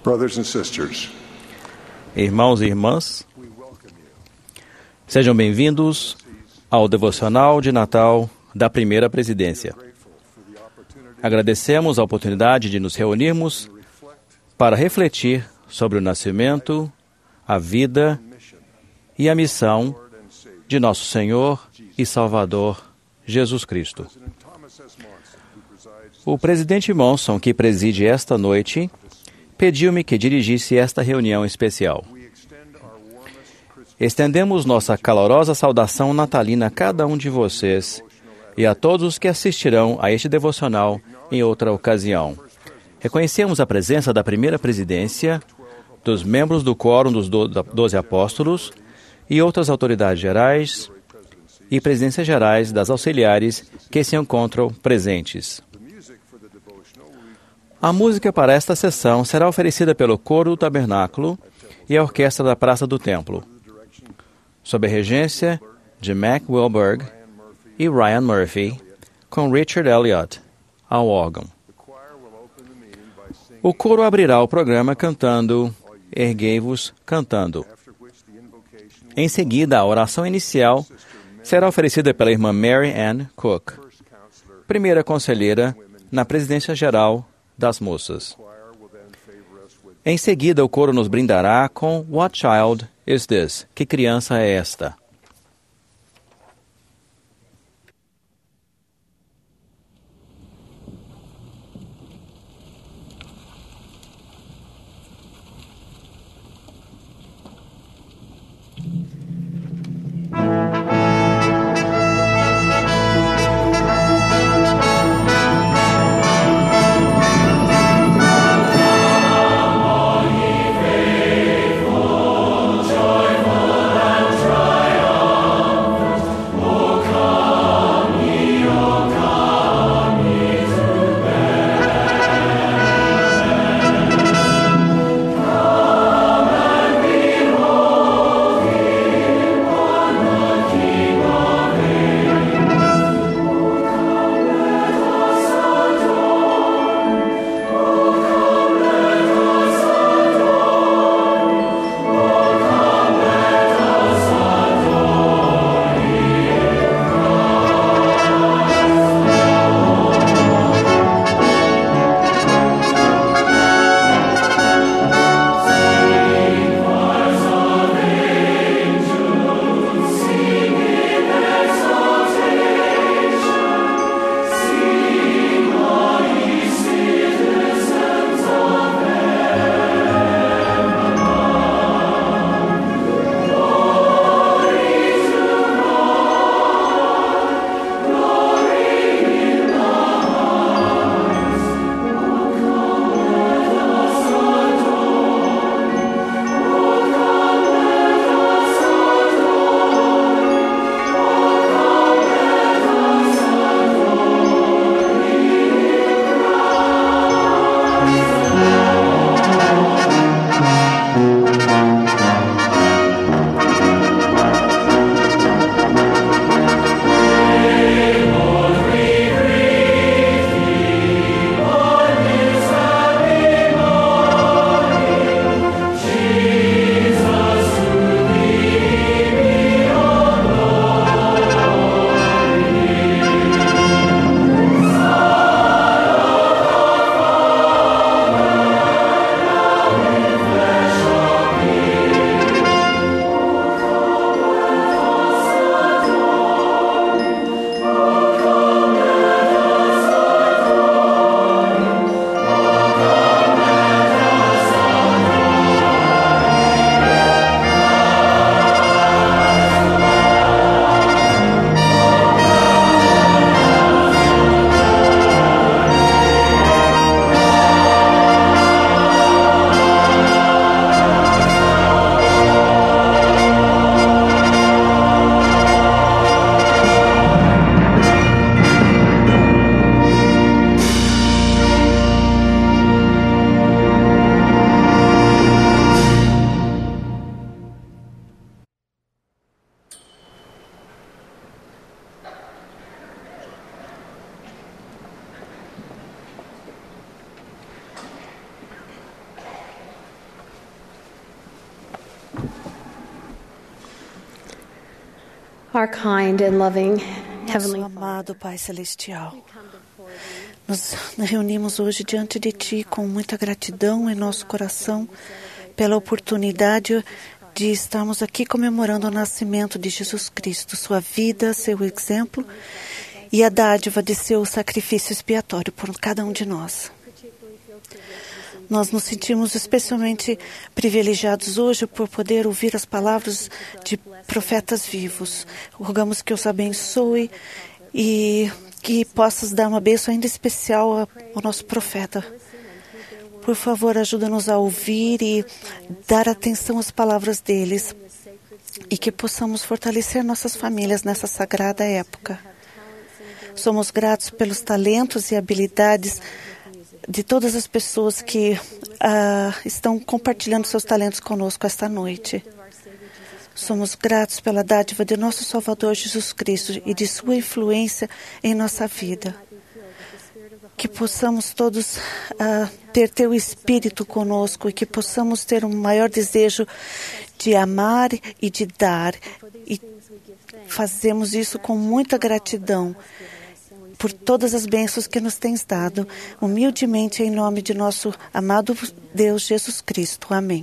Brothers and sisters, Irmãos e irmãs, sejam bem-vindos ao devocional de Natal da Primeira Presidência. Agradecemos a oportunidade de nos reunirmos para refletir sobre o nascimento, a vida e a missão de nosso Senhor e Salvador, Jesus Cristo. O presidente Monson, que preside esta noite, pediu-me que dirigisse esta reunião especial. Estendemos nossa calorosa saudação natalina a cada um de vocês e a todos que assistirão a este devocional em outra ocasião. Reconhecemos a presença da Primeira Presidência, dos membros do Quórum dos 12 Apóstolos e outras autoridades gerais e presidências gerais das auxiliares que se encontram presentes. A música para esta sessão será oferecida pelo Coro do Tabernáculo e a Orquestra da Praça do Templo, sob a regência de Mac Wilberg e Ryan Murphy, com Richard Elliott ao órgão. O coro abrirá o programa cantando Erguei-vos cantando. Em seguida, a oração inicial será oferecida pela irmã Mary Ann Cook, primeira conselheira na Presidência Geral das Moças. Em seguida, o coro nos brindará com What Child is This? Que criança é esta? Try Our kind and loving Nosso Heavenly amado Pai Celestial, nos reunimos hoje diante de Ti com muita gratidão em nosso coração pela oportunidade de estarmos aqui comemorando o nascimento de Jesus Cristo, sua vida, seu exemplo e a dádiva de seu sacrifício expiatório por cada um de nós. Nós nos sentimos especialmente privilegiados hoje por poder ouvir as palavras de profetas vivos. Rogamos que os abençoe e que possas dar uma bênção ainda especial ao nosso profeta. Por favor, ajuda-nos a ouvir e dar atenção às palavras deles e que possamos fortalecer nossas famílias nessa sagrada época. Somos gratos pelos talentos e habilidades de todas as pessoas que estão compartilhando seus talentos conosco esta noite. Somos gratos pela dádiva de nosso Salvador Jesus Cristo e de sua influência em nossa vida. Que possamos todos ter teu Espírito conosco e que possamos ter um maior desejo de amar e de dar. E fazemos isso com muita gratidão por todas as bênçãos que nos tens dado, humildemente em nome de nosso amado Deus Jesus Cristo. Amém.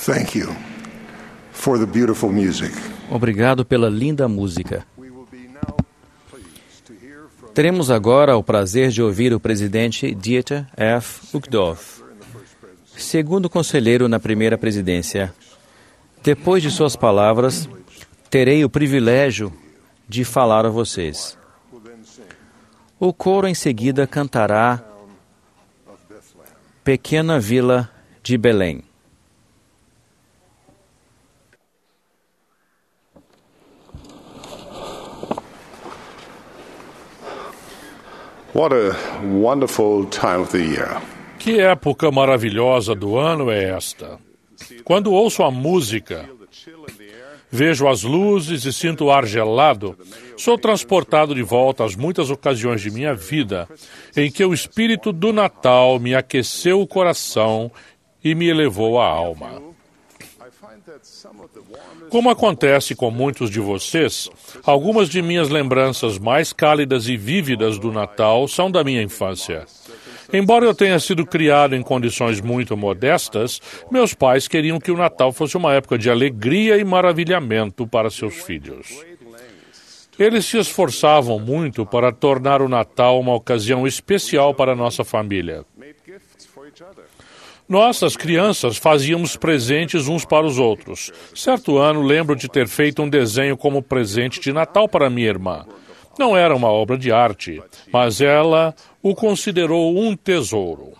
Thank you for the beautiful music. Obrigado pela linda música. Teremos agora o prazer de ouvir o presidente Dieter F. Uchtdorf, segundo conselheiro na primeira presidência. Depois de suas palavras, terei o privilégio de falar a vocês. O coro em seguida cantará Pequena Vila de Belém. What a wonderful time of the year. Que época maravilhosa do ano é esta? Quando ouço a música, vejo as luzes e sinto o ar gelado, sou transportado de volta às muitas ocasiões de minha vida em que o espírito do Natal me aqueceu o coração e me elevou a alma. Como acontece com muitos de vocês, algumas de minhas lembranças mais cálidas e vívidas do Natal são da minha infância. Embora eu tenha sido criado em condições muito modestas, meus pais queriam que o Natal fosse uma época de alegria e maravilhamento para seus filhos. Eles se esforçavam muito para tornar o Natal uma ocasião especial para a nossa família. Nós, as crianças, fazíamos presentes uns para os outros. Certo ano, lembro de ter feito um desenho como presente de Natal para minha irmã. Não era uma obra de arte, mas ela o considerou um tesouro.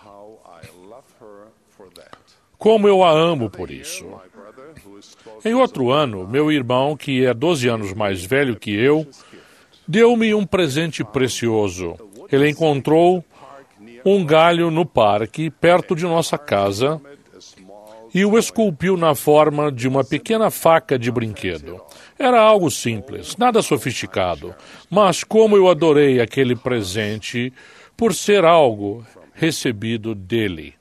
Como eu a amo por isso. Em outro ano, meu irmão, que é 12 anos mais velho que eu, deu-me um presente precioso. Ele encontrou um galho no parque, perto de nossa casa, e o esculpiu na forma de uma pequena faca de brinquedo. Era algo simples, nada sofisticado, mas como eu adorei aquele presente por ser algo recebido dele.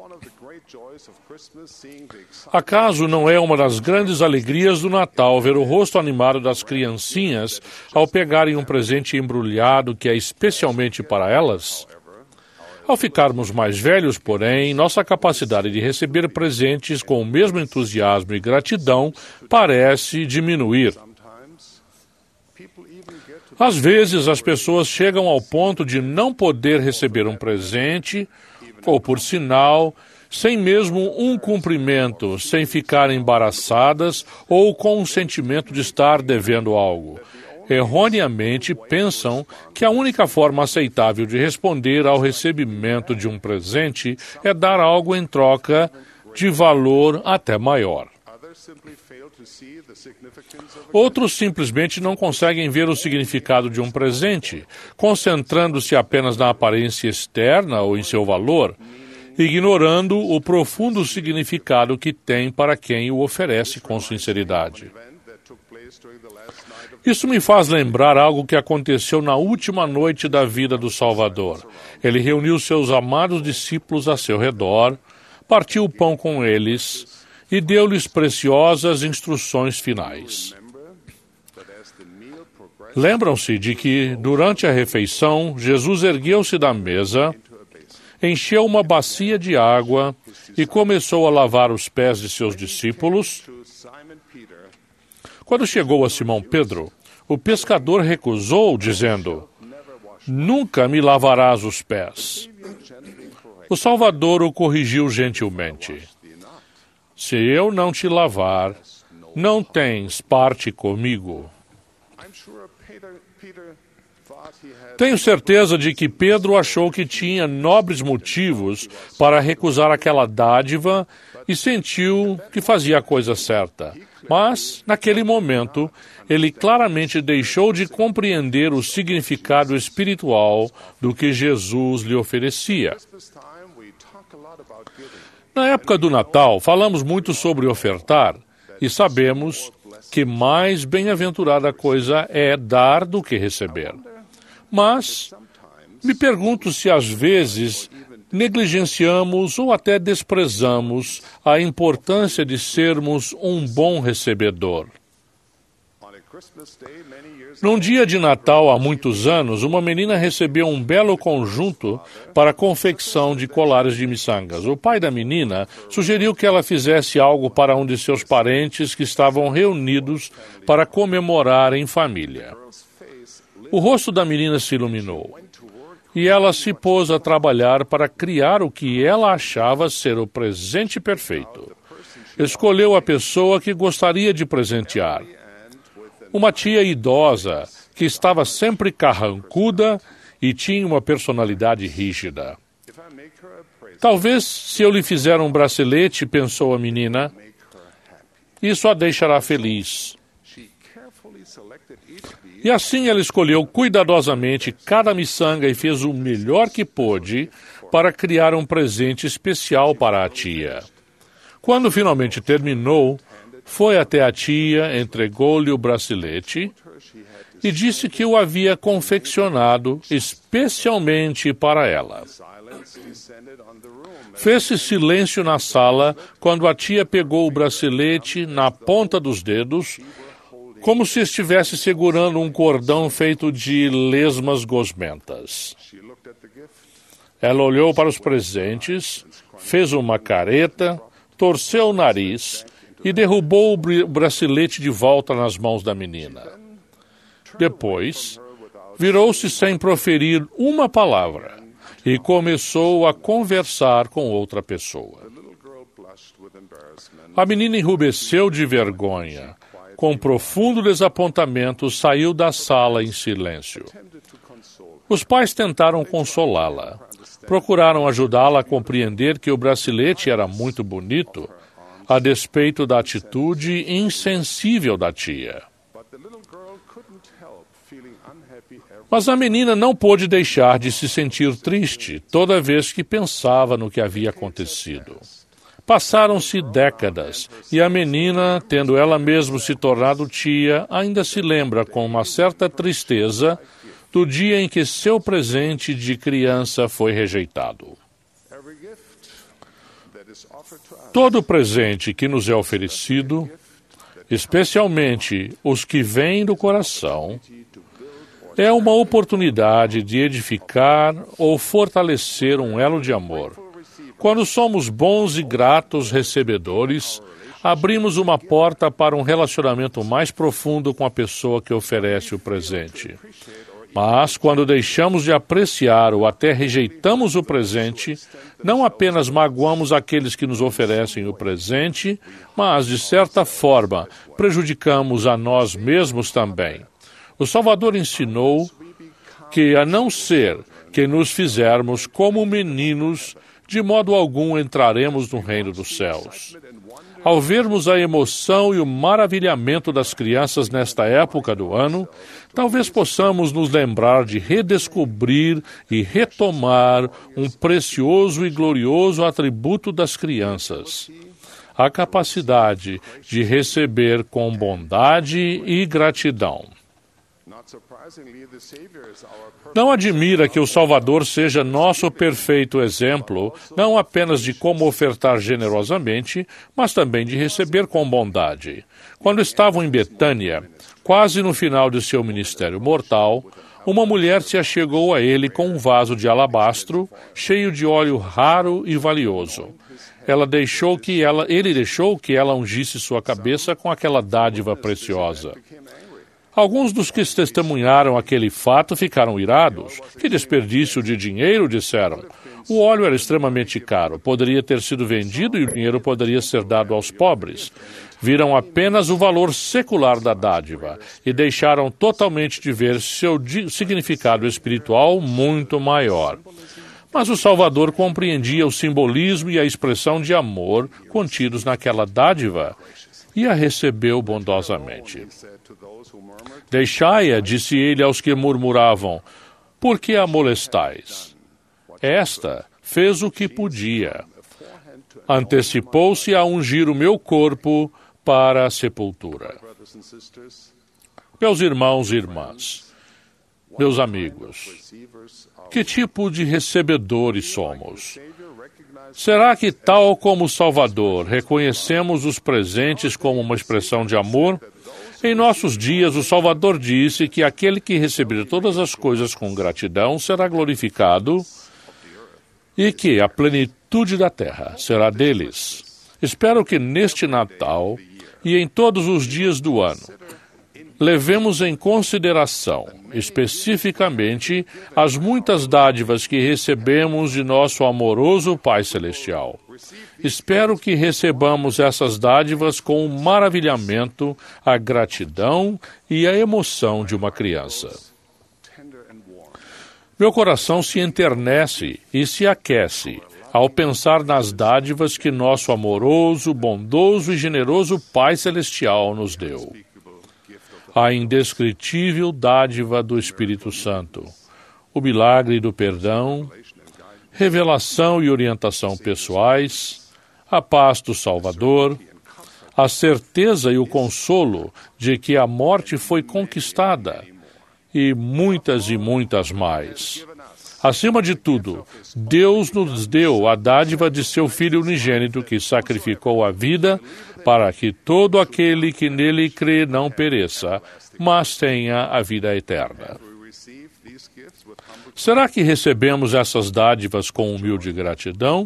Acaso não é uma das grandes alegrias do Natal ver o rosto animado das criancinhas ao pegarem um presente embrulhado que é especialmente para elas? Ao ficarmos mais velhos, porém, nossa capacidade de receber presentes com o mesmo entusiasmo e gratidão parece diminuir. Às vezes, as pessoas chegam ao ponto de não poder receber um presente, ou por sinal, sem mesmo um cumprimento, sem ficar embaraçadas ou com um sentimento de estar devendo algo. Erroneamente pensam que a única forma aceitável de responder ao recebimento de um presente é dar algo em troca de valor até maior. Outros simplesmente não conseguem ver o significado de um presente, concentrando-se apenas na aparência externa ou em seu valor, ignorando o profundo significado que tem para quem o oferece com sinceridade. Isso me faz lembrar algo que aconteceu na última noite da vida do Salvador. Ele reuniu seus amados discípulos a seu redor, partiu o pão com eles e deu-lhes preciosas instruções finais. Lembram-se de que, durante a refeição, Jesus ergueu-se da mesa, encheu uma bacia de água e começou a lavar os pés de seus discípulos. Quando chegou a Simão Pedro, o pescador recusou, dizendo: "Nunca me lavarás os pés." O Salvador o corrigiu gentilmente: "Se eu não te lavar, não tens parte comigo." Tenho certeza de que Pedro achou que tinha nobres motivos para recusar aquela dádiva e sentiu que fazia a coisa certa. Mas, naquele momento, ele claramente deixou de compreender o significado espiritual do que Jesus lhe oferecia. Na época do Natal, falamos muito sobre ofertar e sabemos que mais bem-aventurada coisa é dar do que receber. Mas me pergunto se às vezes negligenciamos ou até desprezamos a importância de sermos um bom recebedor. Num dia de Natal há muitos anos, uma menina recebeu um belo conjunto para a confecção de colares de miçangas. O pai da menina sugeriu que ela fizesse algo para um de seus parentes que estavam reunidos para comemorar em família. O rosto da menina se iluminou e ela se pôs a trabalhar para criar o que ela achava ser o presente perfeito. Escolheu a pessoa que gostaria de presentear. Uma tia idosa que estava sempre carrancuda e tinha uma personalidade rígida. Talvez, se eu lhe fizer um bracelete, pensou a menina, isso a deixará feliz. E assim ela escolheu cuidadosamente cada miçanga e fez o melhor que pôde para criar um presente especial para a tia. Quando finalmente terminou, foi até a tia, entregou-lhe o bracelete e disse que o havia confeccionado especialmente para ela. Fez-se silêncio na sala quando a tia pegou o bracelete na ponta dos dedos, como se estivesse segurando um cordão feito de lesmas gosmentas. Ela olhou para os presentes, fez uma careta, torceu o nariz e derrubou o bracelete de volta nas mãos da menina. Depois, virou-se sem proferir uma palavra e começou a conversar com outra pessoa. A menina enrubesceu de vergonha. Com profundo desapontamento, saiu da sala em silêncio. Os pais tentaram consolá-la. Procuraram ajudá-la a compreender que o bracelete era muito bonito, a despeito da atitude insensível da tia. Mas a menina não pôde deixar de se sentir triste toda vez que pensava no que havia acontecido. Passaram-se décadas e a menina, tendo ela mesma se tornado tia, ainda se lembra com uma certa tristeza do dia em que seu presente de criança foi rejeitado. Todo presente que nos é oferecido, especialmente os que vêm do coração, é uma oportunidade de edificar ou fortalecer um elo de amor. Quando somos bons e gratos recebedores, abrimos uma porta para um relacionamento mais profundo com a pessoa que oferece o presente. Mas, quando deixamos de apreciar ou até rejeitamos o presente, não apenas magoamos aqueles que nos oferecem o presente, mas, de certa forma, prejudicamos a nós mesmos também. O Salvador ensinou que, a não ser que nos fizermos como meninos, de modo algum entraremos no reino dos céus. Ao vermos a emoção e o maravilhamento das crianças nesta época do ano, talvez possamos nos lembrar de redescobrir e retomar um precioso e glorioso atributo das crianças: a capacidade de receber com bondade e gratidão. Não admira que o Salvador seja nosso perfeito exemplo, não apenas de como ofertar generosamente, mas também de receber com bondade. Quando estavam em Betânia, quase no final de seu ministério mortal, uma mulher se achegou a ele com um vaso de alabastro, cheio de óleo raro e valioso. Ele deixou que ela ungisse sua cabeça com aquela dádiva preciosa. Alguns dos que testemunharam aquele fato ficaram irados. Que desperdício de dinheiro, disseram. O óleo era extremamente caro, poderia ter sido vendido e o dinheiro poderia ser dado aos pobres. Viram apenas o valor secular da dádiva e deixaram totalmente de ver seu significado espiritual muito maior. Mas o Salvador compreendia o simbolismo e a expressão de amor contidos naquela dádiva e a recebeu bondosamente. Deixai-a, disse ele aos que murmuravam, por que a molestais? Esta fez o que podia. Antecipou-se a ungir o meu corpo para a sepultura. Meus irmãos e irmãs, meus amigos, que tipo de recebedores somos? Será que, tal como o Salvador, reconhecemos os presentes como uma expressão de amor? Em nossos dias, o Salvador disse que aquele que receber todas as coisas com gratidão será glorificado e que a plenitude da terra será deles. Espero que neste Natal e em todos os dias do ano, levemos em consideração, especificamente, as muitas dádivas que recebemos de nosso amoroso Pai Celestial. Espero que recebamos essas dádivas com o maravilhamento, a gratidão e a emoção de uma criança. Meu coração se enternece e se aquece ao pensar nas dádivas que nosso amoroso, bondoso e generoso Pai Celestial nos deu. A indescritível dádiva do Espírito Santo, o milagre do perdão, revelação e orientação pessoais, a paz do Salvador, a certeza e o consolo de que a morte foi conquistada, e muitas mais. Acima de tudo, Deus nos deu a dádiva de seu Filho unigênito que sacrificou a vida para que todo aquele que nele crê não pereça, mas tenha a vida eterna. Será que recebemos essas dádivas com humilde gratidão?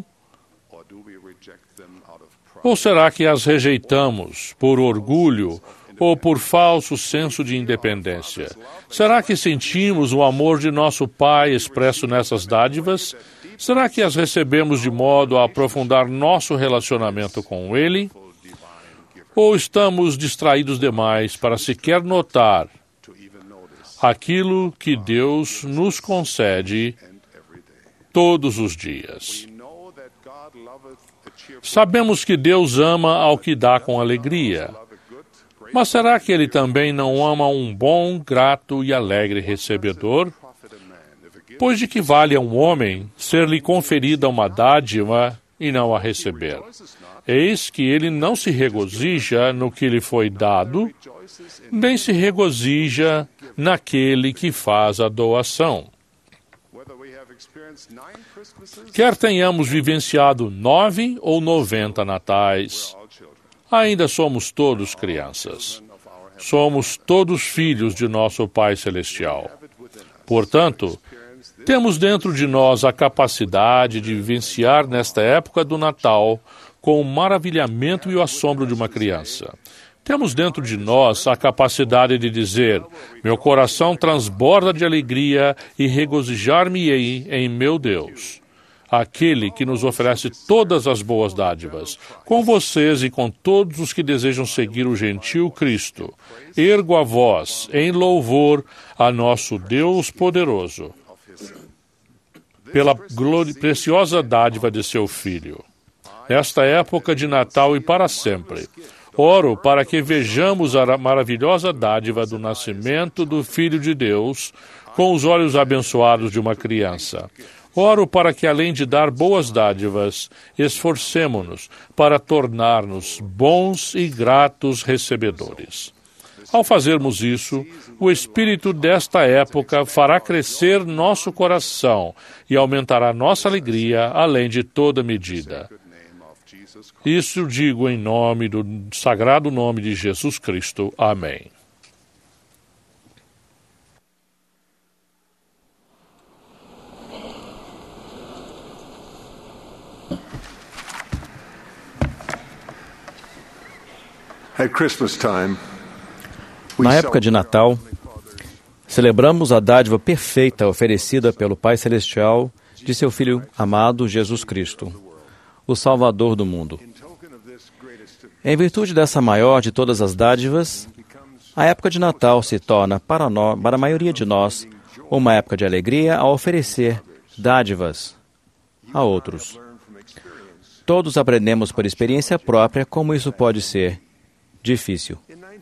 Ou será que as rejeitamos por orgulho ou por falso senso de independência? Será que sentimos o amor de nosso Pai expresso nessas dádivas? Será que as recebemos de modo a aprofundar nosso relacionamento com Ele? Ou estamos distraídos demais para sequer notar aquilo que Deus nos concede todos os dias? Sabemos que Deus ama ao que dá com alegria. Mas será que Ele também não ama um bom, grato e alegre recebedor? Pois de que vale a um homem ser-lhe conferida uma dádiva e não a receber? Eis que ele não se regozija no que lhe foi dado, nem se regozija naquele que faz a doação. Quer tenhamos vivenciado 9 ou 90 natais, ainda somos todos crianças. Somos todos filhos de nosso Pai Celestial. Portanto, temos dentro de nós a capacidade de vivenciar nesta época do Natal com o maravilhamento e o assombro de uma criança. Temos dentro de nós a capacidade de dizer: meu coração transborda de alegria e regozijar-me-ei em meu Deus, aquele que nos oferece todas as boas dádivas. Com vocês e com todos os que desejam seguir o gentil Cristo, ergo a voz em louvor a nosso Deus poderoso, pela preciosa dádiva de seu Filho. Nesta época de Natal e para sempre, oro para que vejamos a maravilhosa dádiva do nascimento do Filho de Deus com os olhos abençoados de uma criança. Oro para que, além de dar boas dádivas, esforcemo-nos para tornar-nos bons e gratos recebedores. Ao fazermos isso, o Espírito desta época fará crescer nosso coração e aumentará nossa alegria além de toda medida. Isso digo em nome do sagrado nome de Jesus Cristo. Amém. At Christmas time, Na época de Natal, celebramos a dádiva perfeita oferecida pelo Pai Celestial de seu Filho amado Jesus Cristo, o Salvador do mundo. Em virtude dessa maior de todas as dádivas, a época de Natal se torna, para a maioria de nós, uma época de alegria a oferecer dádivas a outros. Todos aprendemos por experiência própria como isso pode ser difícil.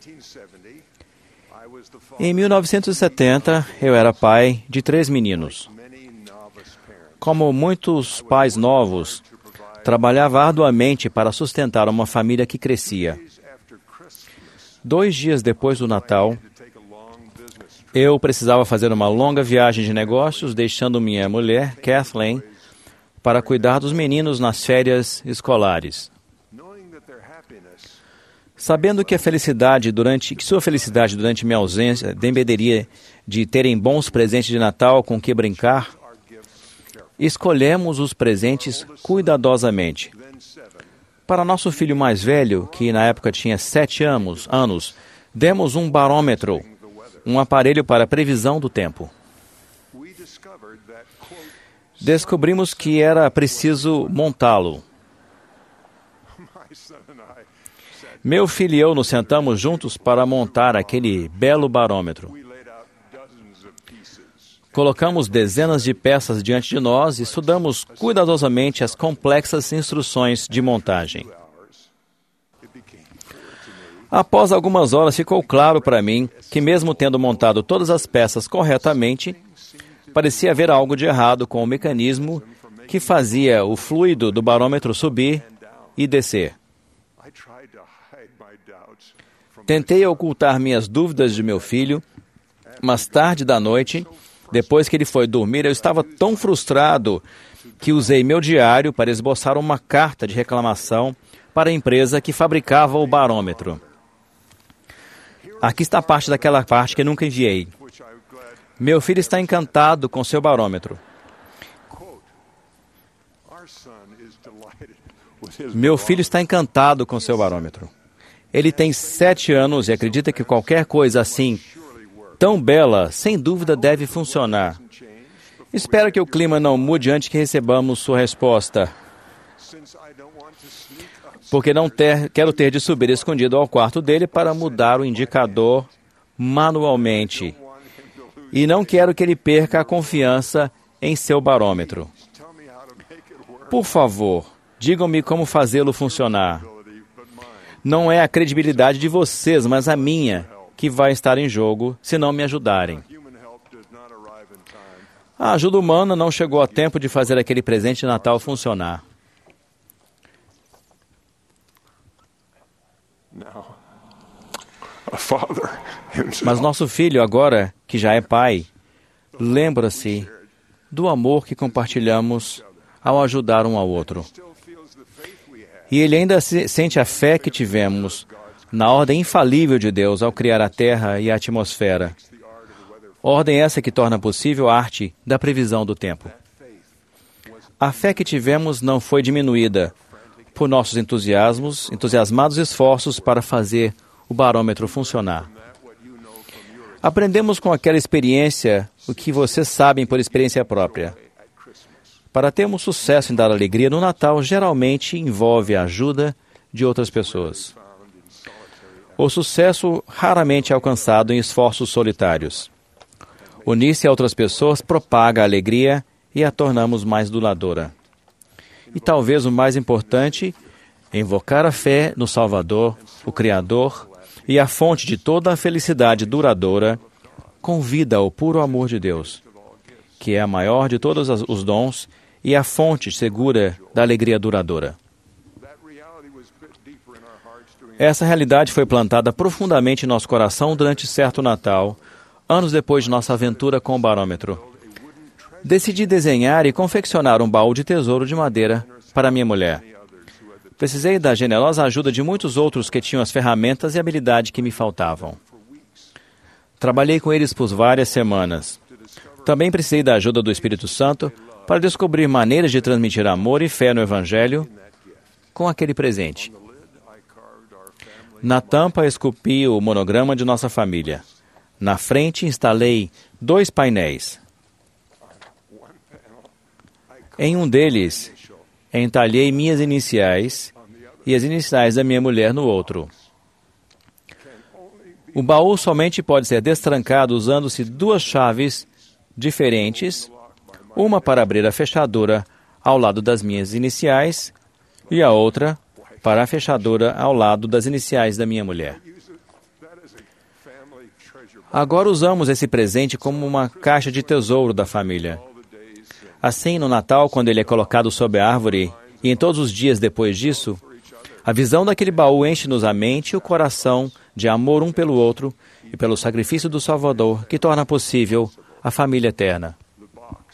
Em 1970, eu era pai de 3 meninos. Como muitos pais novos, trabalhava arduamente para sustentar uma família que crescia. 2 dias depois do Natal, eu precisava fazer uma longa viagem de negócios, deixando minha mulher, Kathleen, para cuidar dos meninos nas férias escolares. Sabendo que sua felicidade durante minha ausência dependeria de terem bons presentes de Natal com que brincar, escolhemos os presentes cuidadosamente. Para nosso filho mais velho, que na época tinha 7 anos, demos um barômetro, um aparelho para previsão do tempo. Descobrimos que era preciso montá-lo. Meu filho e eu nos sentamos juntos para montar aquele belo barômetro. Colocamos dezenas de peças diante de nós e estudamos cuidadosamente as complexas instruções de montagem. Após algumas horas, ficou claro para mim que, mesmo tendo montado todas as peças corretamente, parecia haver algo de errado com o mecanismo que fazia o fluido do barômetro subir e descer. Tentei ocultar minhas dúvidas de meu filho, mas tarde da noite, depois que ele foi dormir, eu estava tão frustrado que usei meu diário para esboçar uma carta de reclamação para a empresa que fabricava o barômetro. Aqui está parte daquela parte que eu nunca enviei. Meu filho está encantado com seu barômetro. Meu filho está encantado com seu barômetro. Ele tem 7 anos e acredita que qualquer coisa assim, tão bela, sem dúvida deve funcionar. Espero que o clima não mude antes que recebamos sua resposta, porque quero ter de subir escondido ao quarto dele para mudar o indicador manualmente. E não quero que ele perca a confiança em seu barômetro. Por favor, digam-me como fazê-lo funcionar. Não é a credibilidade de vocês, mas a minha, que vai estar em jogo se não me ajudarem. A ajuda humana não chegou a tempo de fazer aquele presente de Natal funcionar. Mas nosso filho, agora que já é pai, lembra-se do amor que compartilhamos ao ajudar um ao outro. E ele ainda sente a fé que tivemos na ordem infalível de Deus ao criar a terra e a atmosfera. Ordem essa que torna possível a arte da previsão do tempo. A fé que tivemos não foi diminuída por nossos entusiasmados esforços para fazer o barômetro funcionar. Aprendemos com aquela experiência o que vocês sabem por experiência própria. Para termos sucesso em dar alegria no Natal, geralmente envolve a ajuda de outras pessoas. O sucesso raramente é alcançado em esforços solitários. Unir-se a outras pessoas propaga a alegria e a tornamos mais duradoura. E talvez o mais importante, invocar a fé no Salvador, o Criador, e a fonte de toda a felicidade duradoura, convida ao puro amor de Deus, que é a maior de todos os dons e a fonte segura da alegria duradoura. Essa realidade foi plantada profundamente em nosso coração durante certo Natal, anos depois de nossa aventura com o barômetro. Decidi desenhar e confeccionar um baú de tesouro de madeira para minha mulher. Precisei da generosa ajuda de muitos outros que tinham as ferramentas e habilidade que me faltavam. Trabalhei com eles por várias semanas. Também precisei da ajuda do Espírito Santo para descobrir maneiras de transmitir amor e fé no Evangelho com aquele presente. Na tampa, esculpi o monograma de nossa família. Na frente, instalei 2 painéis. Em um deles, entalhei minhas iniciais e as iniciais da minha mulher no outro. O baú somente pode ser destrancado usando-se 2 chaves diferentes, uma para abrir a fechadura ao lado das minhas iniciais e a outra para a fechadura ao lado das iniciais da minha mulher. Agora usamos esse presente como uma caixa de tesouro da família. Assim, no Natal, quando ele é colocado sob a árvore, e em todos os dias depois disso, a visão daquele baú enche-nos a mente e o coração de amor um pelo outro e pelo sacrifício do Salvador, que torna possível a família eterna.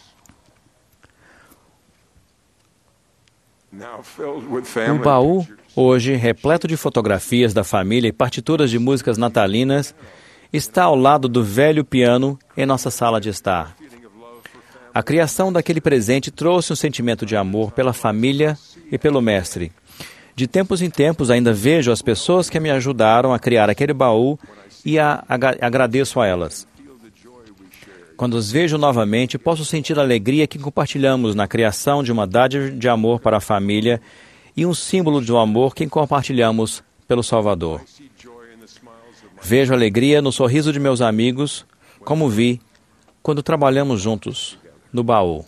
O baú hoje, repleto de fotografias da família e partituras de músicas natalinas, está ao lado do velho piano em nossa sala de estar. A criação daquele presente trouxe um sentimento de amor pela família e pelo mestre. De tempos em tempos ainda vejo as pessoas que me ajudaram a criar aquele baú e agradeço a elas. Quando os vejo novamente, posso sentir a alegria que compartilhamos na criação de uma dádiva de amor para a família e um símbolo do amor que compartilhamos pelo Salvador. Vejo alegria no sorriso de meus amigos, como vi quando trabalhamos juntos no baú.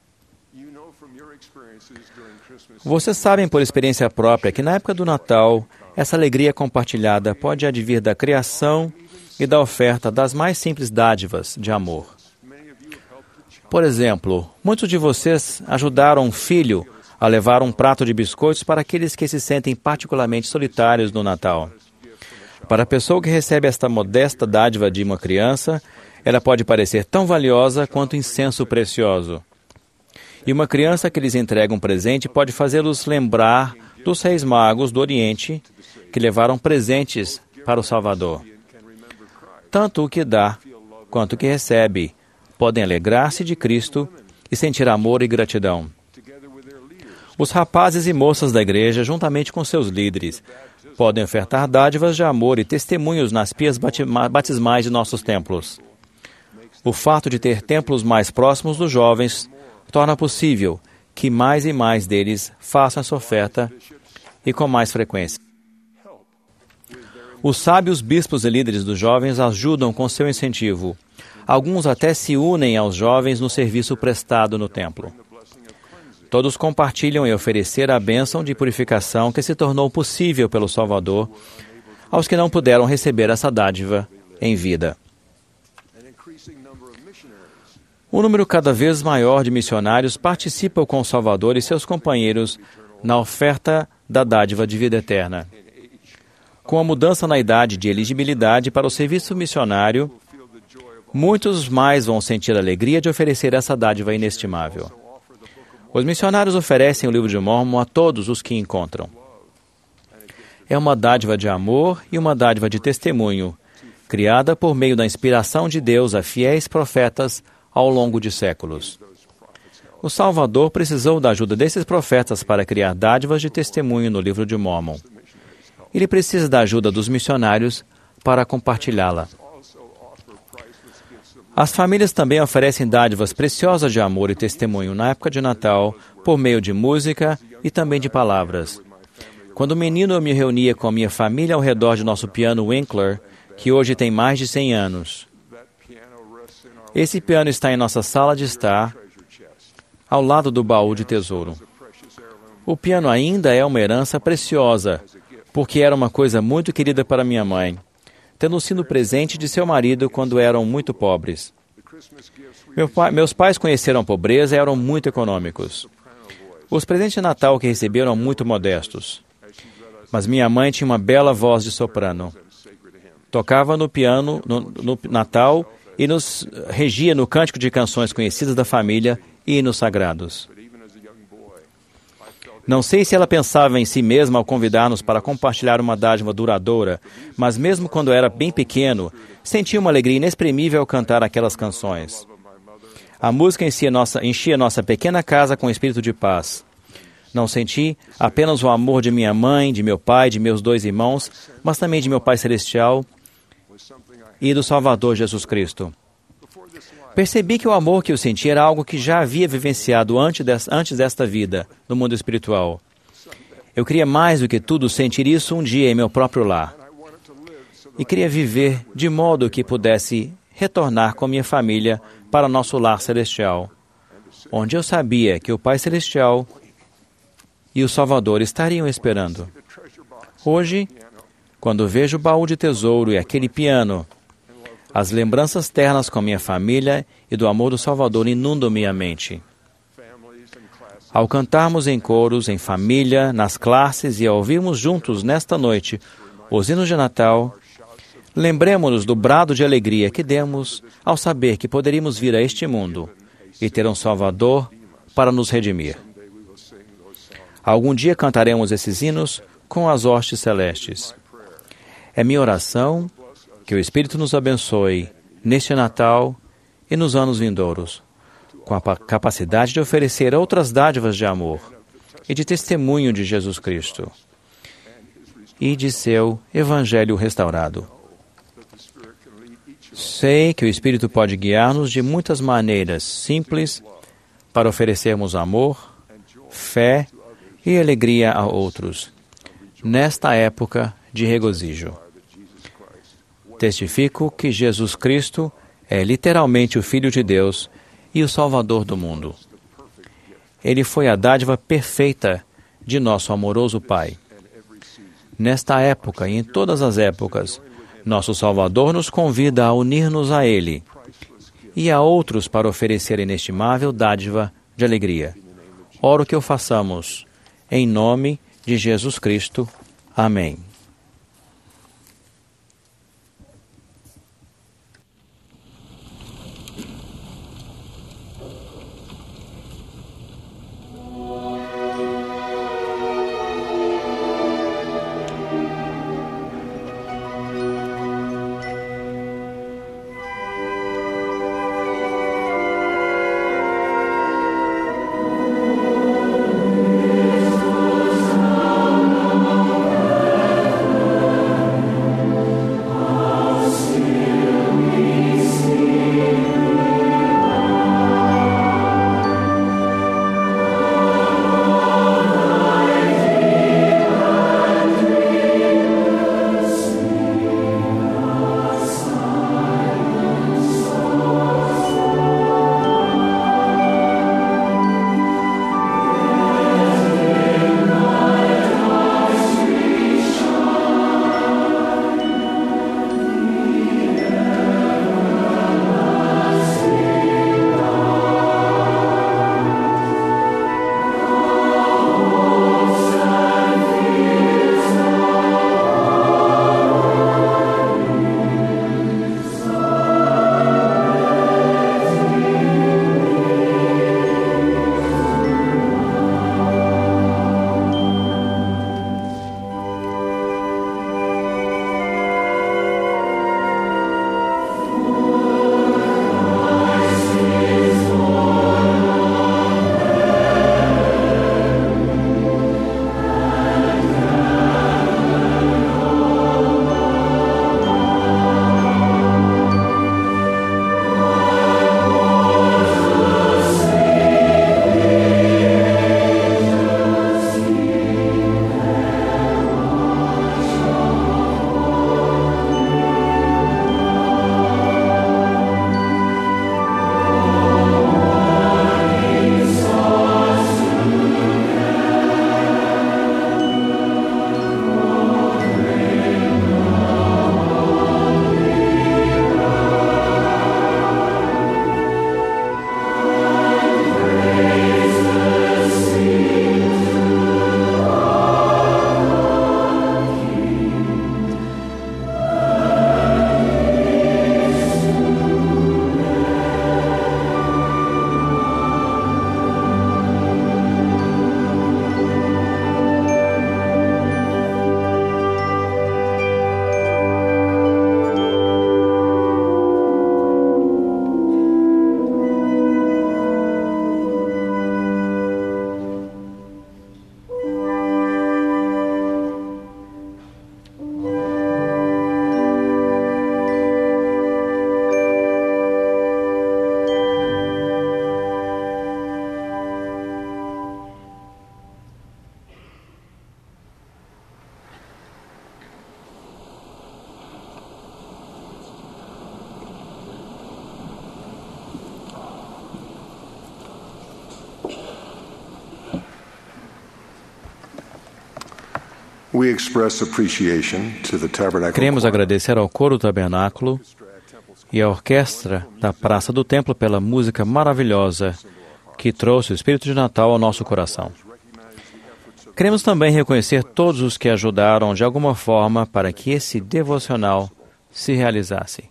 Vocês sabem por experiência própria que na época do Natal, essa alegria compartilhada pode advir da criação e da oferta das mais simples dádivas de amor. Por exemplo, muitos de vocês ajudaram um filho a levar um prato de biscoitos para aqueles que se sentem particularmente solitários no Natal. Para a pessoa que recebe esta modesta dádiva de uma criança, ela pode parecer tão valiosa quanto incenso precioso. E uma criança que lhes entrega um presente pode fazê-los lembrar dos Reis Magos do Oriente que levaram presentes para o Salvador. Tanto o que dá quanto o que recebe podem alegrar-se de Cristo e sentir amor e gratidão. Os rapazes e moças da igreja, juntamente com seus líderes, podem ofertar dádivas de amor e testemunhos nas pias batismais de nossos templos. O fato de ter templos mais próximos dos jovens torna possível que mais e mais deles façam essa oferta e com mais frequência. Os sábios bispos e líderes dos jovens ajudam com seu incentivo. Alguns até se unem aos jovens no serviço prestado no templo. Todos compartilham em oferecer a bênção de purificação que se tornou possível pelo Salvador aos que não puderam receber essa dádiva em vida. Um número cada vez maior de missionários participam com o Salvador e seus companheiros na oferta da dádiva de vida eterna. Com a mudança na idade de elegibilidade para o serviço missionário, muitos mais vão sentir a alegria de oferecer essa dádiva inestimável. Os missionários oferecem o livro de Mórmon a todos os que encontram. É uma dádiva de amor e uma dádiva de testemunho, criada por meio da inspiração de Deus a fiéis profetas ao longo de séculos. O Salvador precisou da ajuda desses profetas para criar dádivas de testemunho no livro de Mórmon. Ele precisa da ajuda dos missionários para compartilhá-la. As famílias também oferecem dádivas preciosas de amor e testemunho na época de Natal, por meio de música e também de palavras. Quando menino, eu me reunia com a minha família ao redor de nosso piano Winkler, que hoje tem mais de 100 anos. Esse piano está em nossa sala de estar, ao lado do baú de tesouro. O piano ainda é uma herança preciosa, porque era uma coisa muito querida para minha mãe, tendo sido presente de seu marido quando eram muito pobres. Meus pais conheceram a pobreza e eram muito econômicos. Os presentes de Natal que receberam eram muito modestos. Mas minha mãe tinha uma bela voz de soprano. Tocava no piano no Natal e nos regia no cântico de canções conhecidas da família e hinos sagrados. Não sei se ela pensava em si mesma ao convidar-nos para compartilhar uma dádiva duradoura, mas mesmo quando era bem pequeno, sentia uma alegria inexprimível ao cantar aquelas canções. A música enchia nossa pequena casa com espírito de paz. Não senti apenas o amor de minha mãe, de meu pai, de meus 2 irmãos, mas também de meu Pai Celestial e do Salvador Jesus Cristo. Percebi que o amor que eu sentia era algo que já havia vivenciado antes desta vida, no mundo espiritual. Eu queria mais do que tudo sentir isso um dia em meu próprio lar. E queria viver de modo que pudesse retornar com minha família para nosso lar celestial, onde eu sabia que o Pai Celestial e o Salvador estariam esperando. Hoje, quando vejo o baú de tesouro e aquele piano, as lembranças ternas com minha família e do amor do Salvador inundam minha mente. Ao cantarmos em coros, em família, nas classes e ao ouvirmos juntos nesta noite os hinos de Natal, lembremos-nos do brado de alegria que demos ao saber que poderíamos vir a este mundo e ter um Salvador para nos redimir. Algum dia cantaremos esses hinos com as hostes celestes. É minha oração que o Espírito nos abençoe neste Natal e nos anos vindouros, com a capacidade de oferecer outras dádivas de amor e de testemunho de Jesus Cristo e de seu Evangelho restaurado. Sei que o Espírito pode guiar-nos de muitas maneiras simples para oferecermos amor, fé e alegria a outros, nesta época de regozijo. Testifico que Jesus Cristo é literalmente o Filho de Deus e o Salvador do mundo. Ele foi a dádiva perfeita de nosso amoroso Pai. Nesta época e em todas as épocas, nosso Salvador nos convida a unir-nos a Ele e a outros para oferecer inestimável dádiva de alegria. Oro que o façamos, em nome de Jesus Cristo. Amém. Queremos agradecer ao Coro Tabernáculo e à Orquestra da Praça do Templo pela música maravilhosa que trouxe o Espírito de Natal ao nosso coração. Queremos também reconhecer todos os que ajudaram de alguma forma para que esse devocional se realizasse.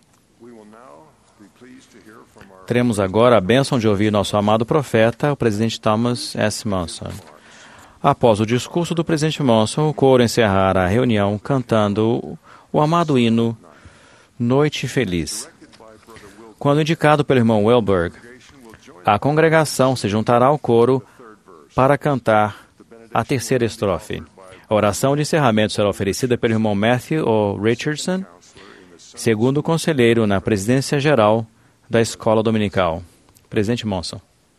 Teremos agora a bênção de ouvir nosso amado profeta, o presidente Thomas S. Monson. Após o discurso do presidente Monson, o coro encerrará a reunião cantando o amado hino Noite Feliz. Quando indicado pelo irmão Wilberg, a congregação se juntará ao coro para cantar a terceira estrofe. A oração de encerramento será oferecida pelo irmão Matthew O. Richardson, segundo conselheiro na presidência geral da Escola Dominical. Presidente Monson.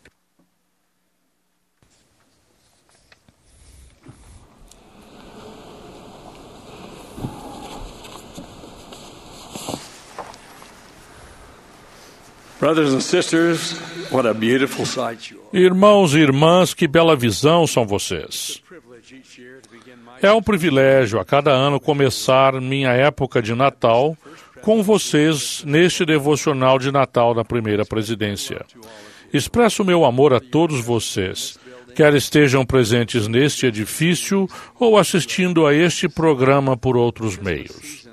Brothers and sisters, what a beautiful sight you are. Irmãos e irmãs, que bela visão são vocês. É um privilégio a cada ano começar minha época de Natal com vocês neste devocional de Natal da primeira presidência. Expresso meu amor a todos vocês, quer estejam presentes neste edifício ou assistindo a este programa por outros meios.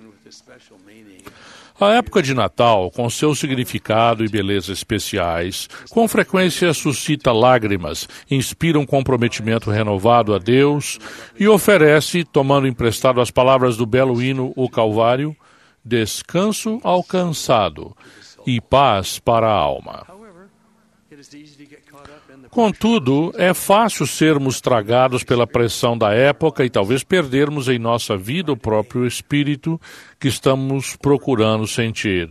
A época de Natal, com seu significado e beleza especiais, com frequência suscita lágrimas, inspira um comprometimento renovado a Deus e oferece, tomando emprestado as palavras do belo hino O Calvário, descanso alcançado e paz para a alma. Contudo, é fácil sermos tragados pela pressão da época e talvez perdermos em nossa vida o próprio espírito que estamos procurando sentir.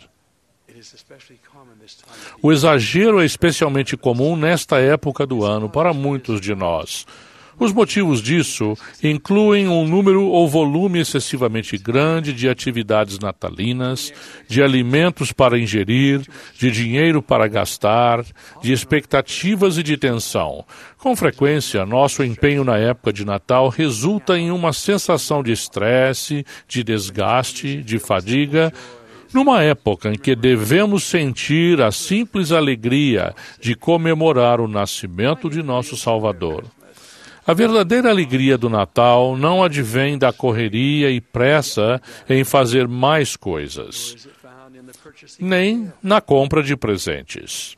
O exagero é especialmente comum nesta época do ano para muitos de nós. Os motivos disso incluem um número ou volume excessivamente grande de atividades natalinas, de alimentos para ingerir, de dinheiro para gastar, de expectativas e de tensão. Com frequência, nosso empenho na época de Natal resulta em uma sensação de estresse, de desgaste, de fadiga, numa época em que devemos sentir a simples alegria de comemorar o nascimento de nosso Salvador. A verdadeira alegria do Natal não advém da correria e pressa em fazer mais coisas, nem na compra de presentes.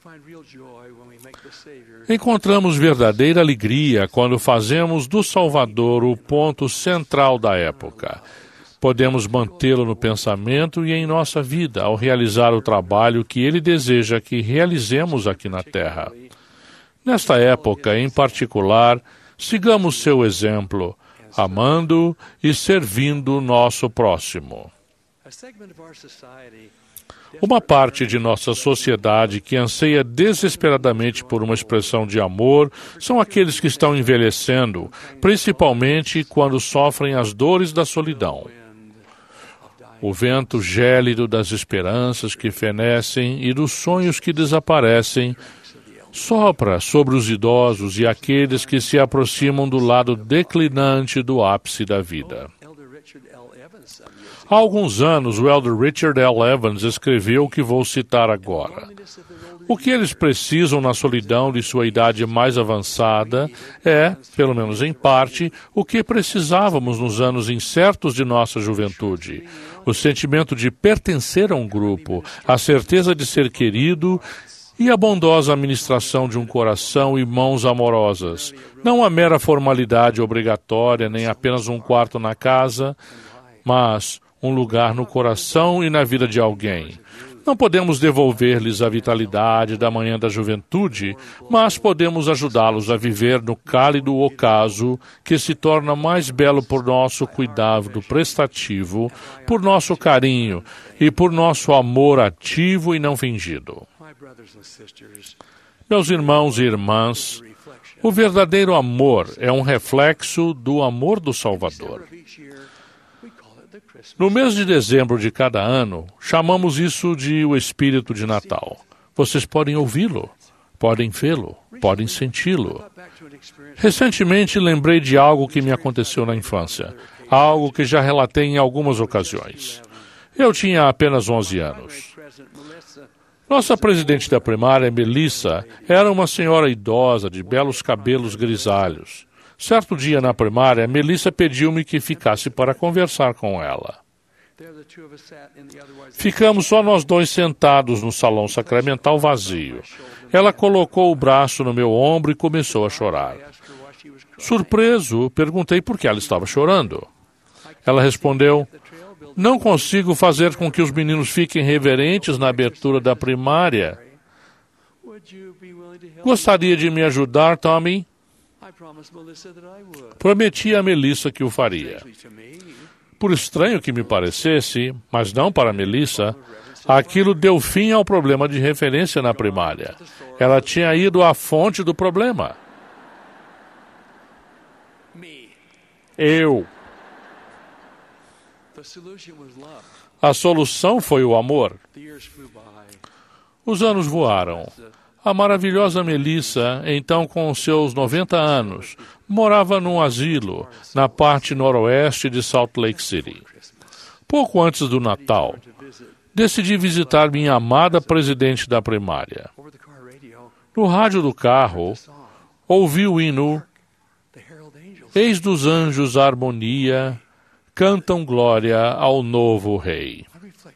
Encontramos verdadeira alegria quando fazemos do Salvador o ponto central da época. Podemos mantê-lo no pensamento e em nossa vida ao realizar o trabalho que Ele deseja que realizemos aqui na Terra. Nesta época, em particular, sigamos seu exemplo, amando e servindo o nosso próximo. Uma parte de nossa sociedade que anseia desesperadamente por uma expressão de amor são aqueles que estão envelhecendo, principalmente quando sofrem as dores da solidão. O vento gélido das esperanças que fenecem e dos sonhos que desaparecem sopra sobre os idosos e aqueles que se aproximam do lado declinante do ápice da vida. Há alguns anos, o elder Richard L. Evans escreveu o que vou citar agora. O que eles precisam na solidão de sua idade mais avançada é, pelo menos em parte, o que precisávamos nos anos incertos de nossa juventude. O sentimento de pertencer a um grupo, a certeza de ser querido e a bondosa administração de um coração e mãos amorosas. Não a mera formalidade obrigatória, nem apenas um quarto na casa, mas um lugar no coração e na vida de alguém. Não podemos devolver-lhes a vitalidade da manhã da juventude, mas podemos ajudá-los a viver no cálido ocaso que se torna mais belo por nosso cuidado prestativo, por nosso carinho e por nosso amor ativo e não fingido. Meus irmãos e irmãs, o verdadeiro amor é um reflexo do amor do Salvador. No mês de dezembro de cada ano, chamamos isso de o Espírito de Natal. Vocês podem ouvi-lo, podem vê-lo, podem senti-lo. Recentemente lembrei de algo que me aconteceu na infância, algo que já relatei em algumas ocasiões. Eu tinha apenas 11 anos. Nossa presidente da primária, Melissa, era uma senhora idosa de belos cabelos grisalhos. Certo dia na primária, Melissa pediu-me que ficasse para conversar com ela. Ficamos só nós dois sentados no salão sacramental vazio. Ela colocou o braço no meu ombro e começou a chorar. Surpreso, perguntei por que ela estava chorando. Ela respondeu: não consigo fazer com que os meninos fiquem reverentes na abertura da primária. Gostaria de me ajudar, Tommy? Prometi a Melissa que o faria. Por estranho que me parecesse, mas não para Melissa, aquilo deu fim ao problema de referência na primária. Ela tinha ido à fonte do problema. Eu. A solução foi o amor. Os anos voaram. A maravilhosa Melissa, então com seus 90 anos, morava num asilo na parte noroeste de Salt Lake City. Pouco antes do Natal, decidi visitar minha amada presidente da primária. No rádio do carro, ouvi o hino Eis dos anjos a harmonia, cantam glória ao novo rei.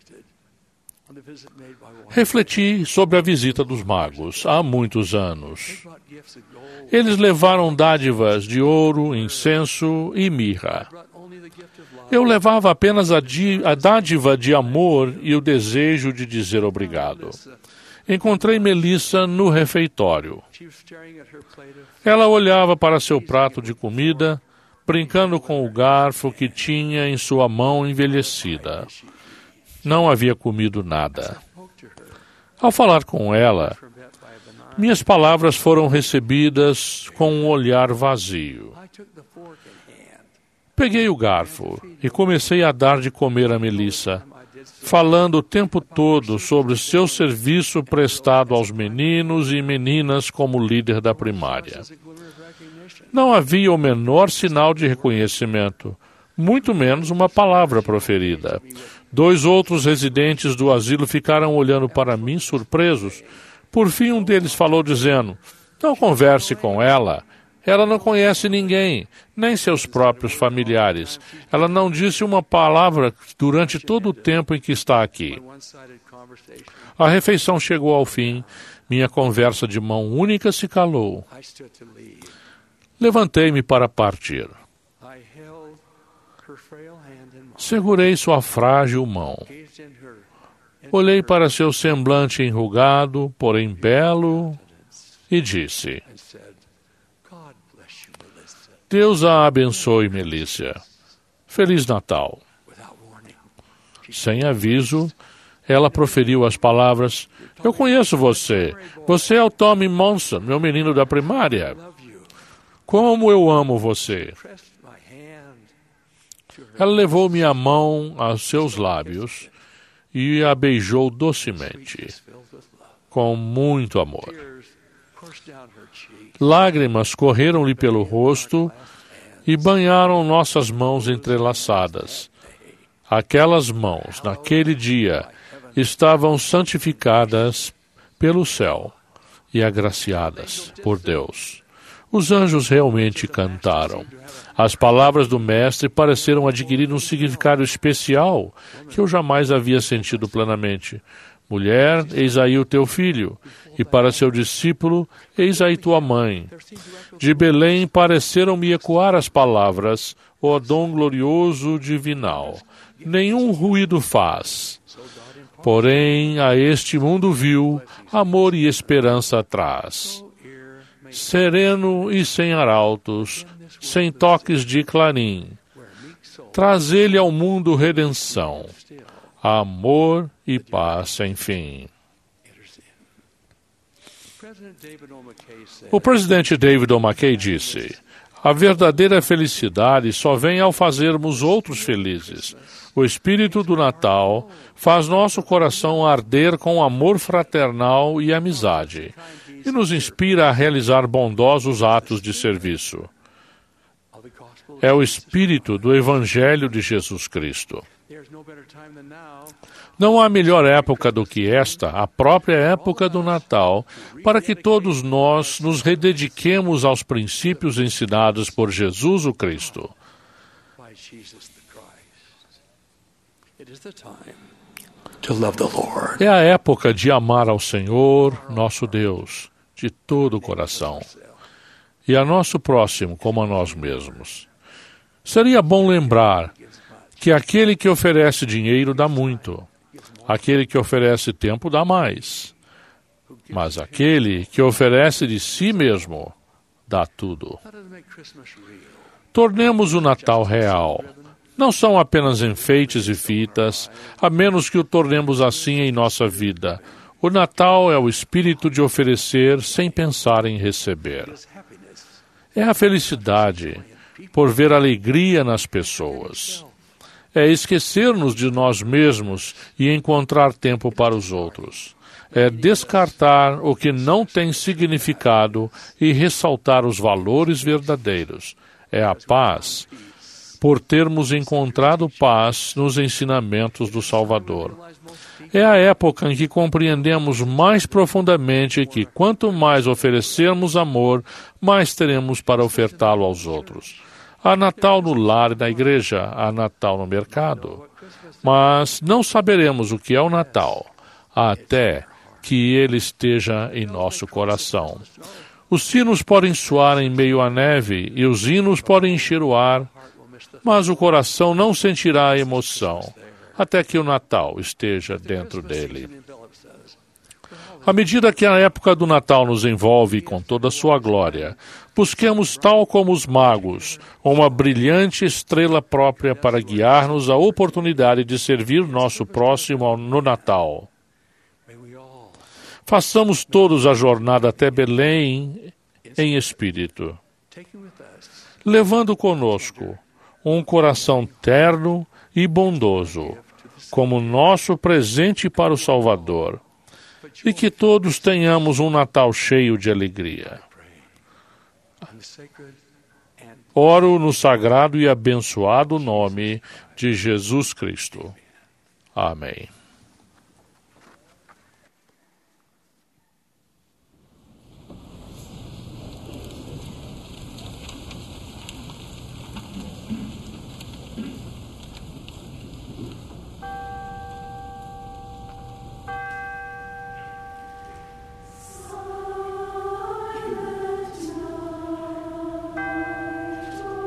Refleti sobre a visita dos magos há muitos anos. Eles levaram dádivas de ouro, incenso e mirra. Eu levava apenas a dádiva de amor e o desejo de dizer obrigado. Encontrei Melissa no refeitório. Ela olhava para seu prato de comida, brincando com o garfo que tinha em sua mão envelhecida. Não havia comido nada. Ao falar com ela, minhas palavras foram recebidas com um olhar vazio. Peguei o garfo e comecei a dar de comer a Melissa, falando o tempo todo sobre seu serviço prestado aos meninos e meninas como líder da primária. Não havia o menor sinal de reconhecimento, muito menos uma palavra proferida. 2 outros residentes do asilo ficaram olhando para mim surpresos. Por fim, um deles falou dizendo: não converse com ela. Ela não conhece ninguém, nem seus próprios familiares. Ela não disse uma palavra durante todo o tempo em que está aqui. A refeição chegou ao fim. Minha conversa de mão única se calou. Levantei-me para partir. Segurei sua frágil mão. Olhei para seu semblante enrugado, porém belo, e disse: Deus a abençoe, Melissa. Feliz Natal. Sem aviso, ela proferiu as palavras: eu conheço você. Você é o Tommy Monson, meu menino da primária. Como eu amo você. Ela levou minha mão aos seus lábios e a beijou docemente, com muito amor. Lágrimas correram-lhe pelo rosto e banharam nossas mãos entrelaçadas. Aquelas mãos, naquele dia, estavam santificadas pelo céu e agraciadas por Deus. Os anjos realmente cantaram. As palavras do Mestre pareceram adquirir um significado especial que eu jamais havia sentido plenamente. Mulher, eis aí o teu filho, e para seu discípulo, eis aí tua mãe. De Belém pareceram-me ecoar as palavras, ó dom glorioso divinal. Nenhum ruído faz. Porém, a este mundo vil, amor e esperança traz. Sereno e sem arautos, sem toques de clarim, traz ele ao mundo redenção, amor e paz sem fim. O presidente David O. McKay disse: a verdadeira felicidade só vem ao fazermos outros felizes. O espírito do Natal faz nosso coração arder com amor fraternal e amizade, e nos inspira a realizar bondosos atos de serviço. É o espírito do Evangelho de Jesus Cristo. Não há melhor época do que esta, a própria época do Natal, para que todos nós nos redediquemos aos princípios ensinados por Jesus o Cristo. É a época de amar ao Senhor, nosso Deus, de todo o coração, e a nosso próximo como a nós mesmos. Seria bom lembrar que aquele que oferece dinheiro dá muito, aquele que oferece tempo dá mais, mas aquele que oferece de si mesmo dá tudo. Tornemos o Natal real. Não são apenas enfeites e fitas, a menos que o tornemos assim em nossa vida. O Natal é o espírito de oferecer sem pensar em receber. É a felicidade por ver alegria nas pessoas. É esquecer-nos de nós mesmos e encontrar tempo para os outros. É descartar o que não tem significado e ressaltar os valores verdadeiros. É a paz, por termos encontrado paz nos ensinamentos do Salvador. É a época em que compreendemos mais profundamente que quanto mais oferecermos amor, mais teremos para ofertá-lo aos outros. Há Natal no lar e na igreja, há Natal no mercado. Mas não saberemos o que é o Natal até que ele esteja em nosso coração. Os sinos podem soar em meio à neve e os hinos podem encher o ar, mas o coração não sentirá a emoção até que o Natal esteja dentro dele. À medida que a época do Natal nos envolve com toda a sua glória, busquemos, tal como os magos, uma brilhante estrela própria para guiar-nos à oportunidade de servir nosso próximo no Natal. Façamos todos a jornada até Belém em espírito, levando conosco um coração terno e bondoso, como nosso presente para o Salvador, e que todos tenhamos um Natal cheio de alegria. Oro no sagrado e abençoado nome de Jesus Cristo. Amém.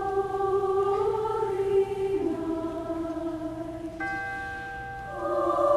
Oh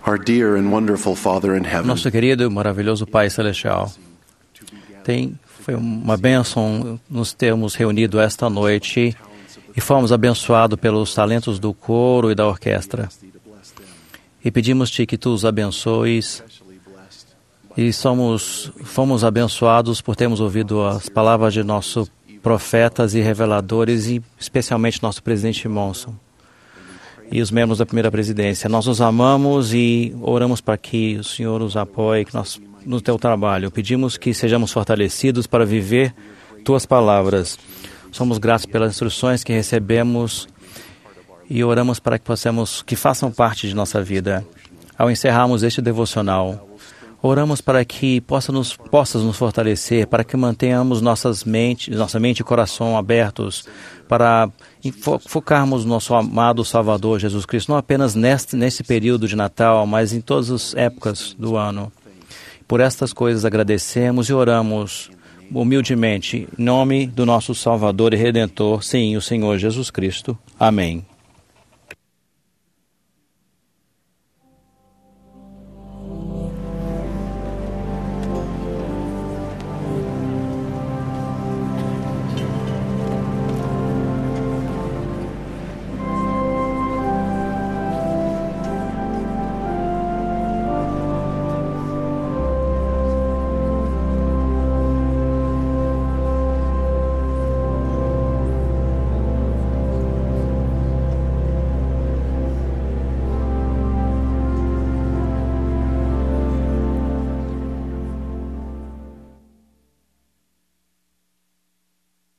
Our dear and wonderful Father in heaven, Nosso querido e maravilhoso Pai Celestial, foi uma bênção nos termos reunido esta noite e fomos abençoados pelos talentos do coro e da orquestra. E pedimos-te que tu os abençoes e fomos abençoados por termos ouvido as palavras de nossos profetas e reveladores e especialmente nosso presidente Monson e os membros da primeira presidência. Nós os amamos e oramos para que o Senhor os apoie no teu trabalho. Pedimos que sejamos fortalecidos para viver tuas palavras. Somos gratos pelas instruções que recebemos e oramos para que façam parte de nossa vida. Ao encerrarmos este devocional, oramos para que possas nos fortalecer, para que mantenhamos nossa mente e coração abertos para focarmos no nosso amado Salvador Jesus Cristo, não apenas nesse período de Natal, mas em todas as épocas do ano. Por estas coisas agradecemos e oramos humildemente, em nome do nosso Salvador e Redentor, sim, o Senhor Jesus Cristo. Amém.